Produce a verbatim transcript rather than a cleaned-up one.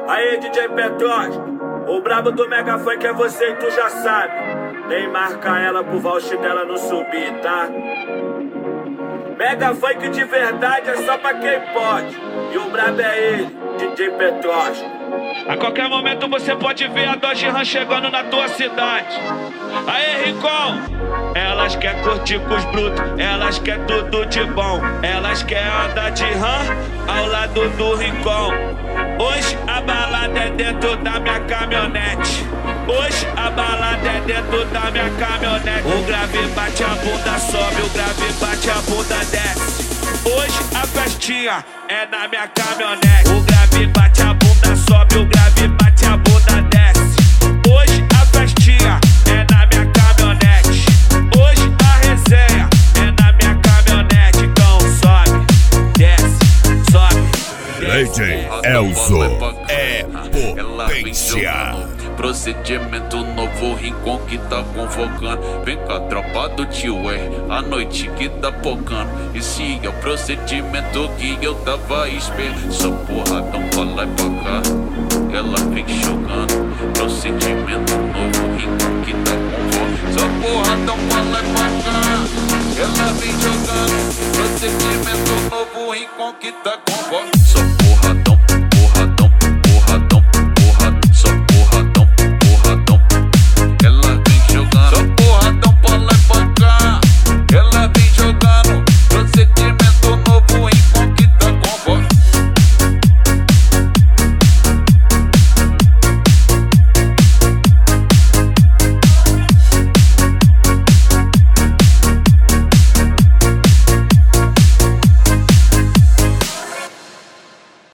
Aí, D J Petros, o brabo do Mega Funk é você e tu já sabe. Nem marca ela pro voucher dela não subir, tá? Mega Funk de verdade é só pra quem pode. E o brabo é ele, D J Petros. A qualquer momento você pode ver a Dodge Ram chegando na tua cidade. Aê, Rincon! Elas quer curtir com os brutos, elas quer tudo de bom. Elas quer andar de Ram ao lado do Rincon. Hoje a balada é dentro da minha caminhonete. Hoje a balada é dentro da minha caminhonete. O grave bate a bunda, sobe, o grave bate a bunda, desce. Hoje a festinha é na minha caminhonete. O grave bate a bunda, sobe, o grave bate a bunda, desce. Hoje a festinha é na minha caminhonete. Hoje a resenha é na minha caminhonete. Então sobe, desce, sobe, desce. D J Elzo é potência. Procedimento novo, Rincon que tá convocando. Vem cá, tropa do tio R, a noite que tá pocando. Esse é o procedimento que eu tava esperando. Só porradão pra lá e pra cá, ela vem jogando. Procedimento novo, Rincon que tá convocando. Só porradão pra lá e pra cá, ela vem jogando. Procedimento novo, Rincon que tá convocando.